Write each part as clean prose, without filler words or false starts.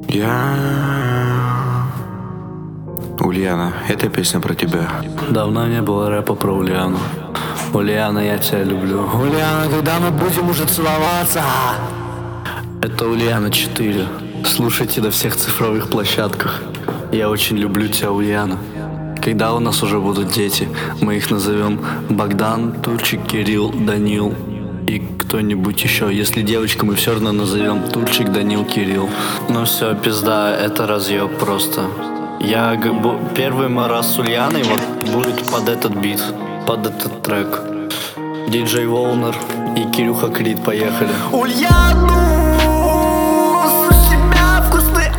Ульяна, эта песня про тебя. Давно не было рэпа про Ульяну. Ульяна, я тебя люблю. Ульяна, когда мы будем уже целоваться? Это Ульяна 4. Слушайте на всех цифровых площадках. Я очень люблю тебя, Ульяна. Когда у нас уже будут дети, мы их назовем Богдан, Турчик, Кирилл, Данил и кто-нибудь еще. Если девочку, мы все равно назовем Турчик, Данил, Кирилл. Ну все, пизда, это разъеб просто. Я первый раз с Ульяной вот будет под этот бит, под этот трек. Диджей Волнер и Кирюха Крид, поехали. Ульяну, у тебя вкусный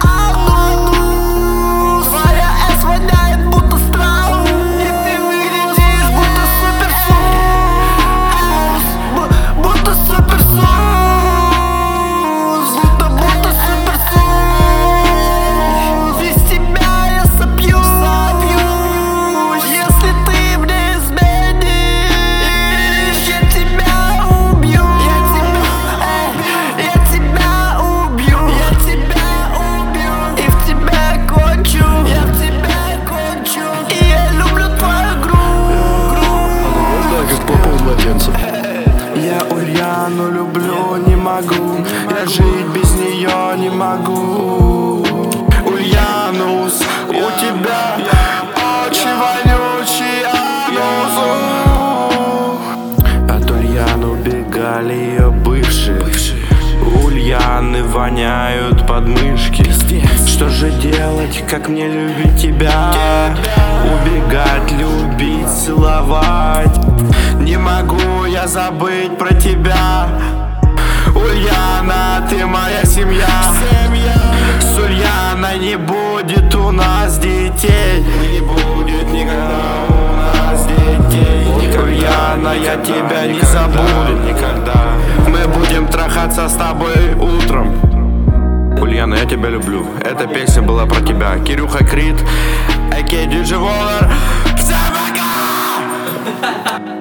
анус. Твоя эс воняет, будто страус. И ты выглядишь, будто суперсус. Будто суперсус. Будто суперсус. Без тебя я сопьюсь. Если ты мне изменишь, я тебя убью. Я тебя убью. И в тебя кончу. Я в тебя кончу. И я люблю твою грудь. Да, как попа у младенцев. Я Ульяну люблю, не могу. Я жить без нее не могу. Ульянус, у тебя очень вонючий анус. От Ульяны убегали ее бывшие. Ульяны воняют подмышки. Что же делать, как мне любить тебя? Убегать, любить, целовать. Не могу я забыть про тебя. Ульяна, ты моя семья. С Ульяной не будет у нас детей. Не будет никогда у нас детей. Ульяна, я тебя не забуду никогда. Мы будем трахаться с тобой утром. Ульяна, я тебя люблю. Эта песня была про тебя. Кирюха Крид, а.к.а. Диджей Волнер. Всем пока!